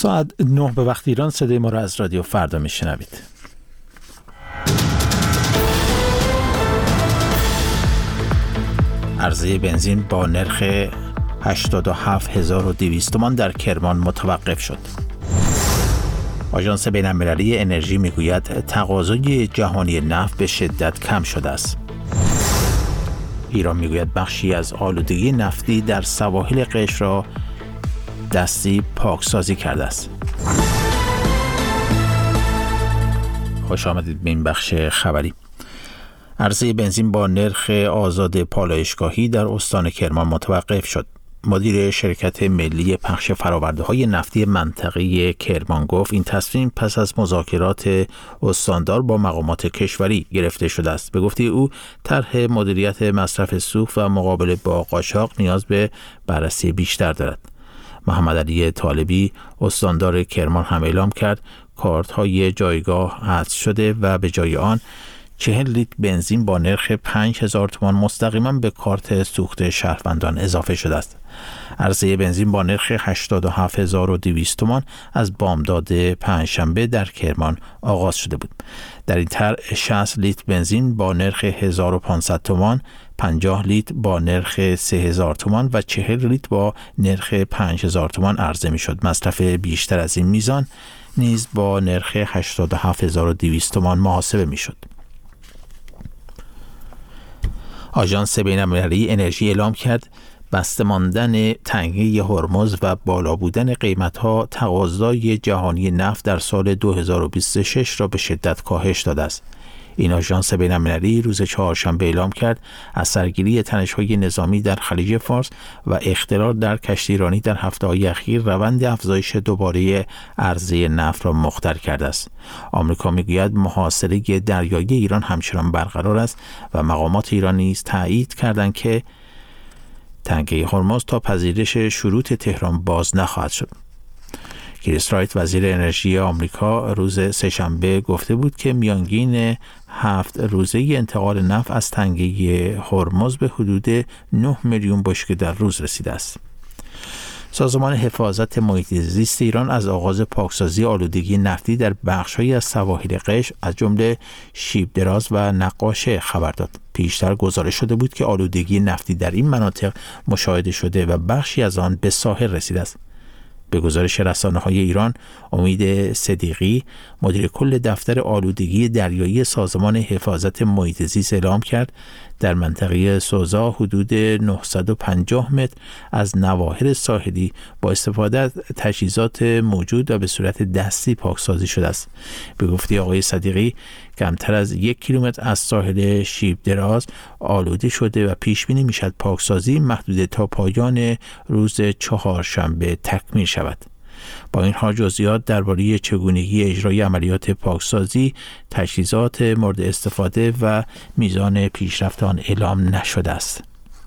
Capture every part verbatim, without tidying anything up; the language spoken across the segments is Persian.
ساعت نه به وقت ایران صدای ما را از رادیو فردا میشنوید. عرضه بنزین با نرخ هشتاد و هفت هزار و دویست تومان در کرمان متوقف شد. آژانس بین‌المللی انرژی میگوید تقاضای جهانی نفت به شدت کم شده است. ایران میگوید بخشی از آلودگی نفتی در سواحل قشم را دستی پاکسازی کرده است. خوش آمدید به این بخش خبری. عرضه بنزین با نرخ آزاد پالایشگاهی در استان کرمان متوقف شد. مدیر شرکت ملی پخش فرآورده‌های نفتی منطقه کرمان گفت این تصمیم پس از مذاکرات استاندار با مقامات کشوری گرفته شده است. به گفته او طرح مدیریت مصرف سوخت و مقابله با قاچاق نیاز به بررسی بیشتر دارد. محمد علی طالبی استاندار کرمان هم اعلام کرد کارت‌های جایگاه حذف شده و به جای آن چهل لیتر بنزین با نرخ پنج هزار تومان مستقیما به کارت سوخت شهروندان اضافه شده است. عرضه بنزین با نرخ هشتاد و هفت هزار و دویست تومان از بامداد پنجشنبه در کرمان آغاز شده بود. در این طرح شصت لیتر بنزین با نرخ هزار و پانصد تومان، پنجاه لیتر با نرخ سه هزار تومان و چهل لیتر با نرخ پنج هزار تومان عرضه می شد. مصرف بیشتر از این میزان نیز با نرخ هشتاد و هفت هزار و دویست تومان محاسبه می شد. آژانس بین‌المللی انرژی اعلام کرد بسته ماندن تنگه هرمز و بالا بودن قیمت‌ها تقاضای جهانی نفت در سال دو هزار و بیست و شش را به شدت کاهش داده است. این آژانس بین‌المللی روز چهارشنبه اعلام کرد از سرگیری تنش‌های نظامی در خلیج فارس و اختلال در کشتیرانی در هفته‌های اخیر روند افزایش دوباره عرضه نفت را مختل کرده است. آمریکا میگوید محاصره دریایی ایران همچنان برقرار است و مقامات ایران نیز تایید کردند که تنگه هرمز تا پذیرش شروط تهران باز نخواهد شد. کریس رایت وزیر انرژی آمریکا روز سه‌شنبه گفته بود که میانگین هفت روزه انتقال نفت از تنگه هرمز به حدود نه میلیون بشکه در روز رسیده است. سازمان حفاظت محیط زیست ایران از آغاز پاکسازی آلودگی نفتی در بخش‌هایی از سواحل قشم از جمله شیب دراز و نقاشه خبر داد. پیشتر گزارش شده بود که آلودگی نفتی در این مناطق مشاهده شده و بخشی از آن به ساحل رسیده است. به گزارش رسانه‌های ایران، امید صدیقی مدیر کل دفتر آلودگی دریایی سازمان حفاظت محیط زیست اعلام کرد در منطقه سوزا حدود نهصد و پنجاه متر از نواحل ساحلی با استفاده از تجهیزات موجود و به صورت دستی پاکسازی شده است. به گفته آقای صدیقی کمتر از یک کیلومتر از ساحل شیب دراز آلوده شده و پیش بینی میشد پاکسازی محدود تا پایان روز چهارشنبه تکمیل شود. با این حال جزئیات درباره چگونگی اجرای عملیات پاکسازی، تجهیزات مورد استفاده و میزان پیشرفت آن اعلام نشده است.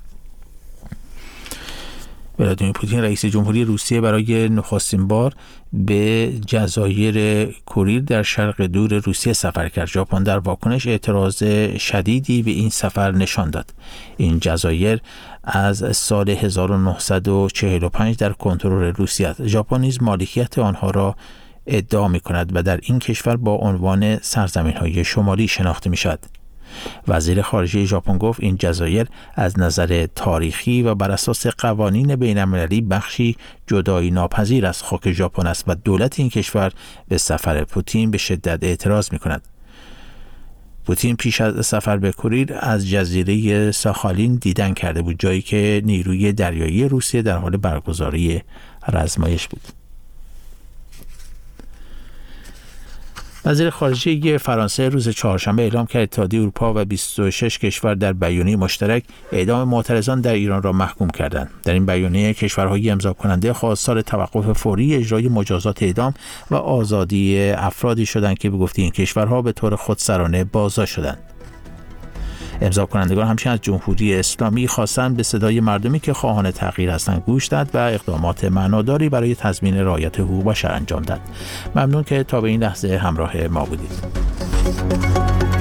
ولادیمیر پوتین رئیس جمهوری روسیه برای نخستین بار به جزایر کوریل در شرق دور روسیه سفر کرد. ژاپن در واکنش اعتراض شدیدی به این سفر نشان داد. این جزایر از سال هزار و نهصد و چهل و پنج در کنترل روسیه است. ژاپن نیز مالکیت آنها را ادعا می کند و در این کشور با عنوان سرزمین‌های شمالی شناخته می شود. وزیر خارجه ژاپن گفت این جزایر از نظر تاریخی و بر اساس قوانین بین‌المللی بخشی جدایی ناپذیر از خاک ژاپن است و دولت این کشور به سفر پوتین به شدت اعتراض می کند. پوتین پیش از سفر به کوریل از جزیره ساخالین دیدن کرده بود، جایی که نیروی دریایی روسیه در حال برگزاری رزمایش بود. وزیر خارجه فرانسه روز چهارشنبه اعلام کرد اتحادیه اروپا و بیست و شش کشور در بیانیه مشترک اعدام معترضان در ایران را محکوم کردند. در این بیانیه کشورهای امضا کننده خواستار توقف فوری اجرای مجازات اعدام و آزادی افرادی شدند که به گفته این کشورها به طور خودسرانه بازداشت شدند. امضا کنندگان همچنین از جمهوری اسلامی خواستند به صدای مردمی که خواهان تغییر هستند گوش داد و اقدامات معناداری برای تضمین رعایت حقوق بشر انجام داد. ممنون که تا به این لحظه همراه ما بودید.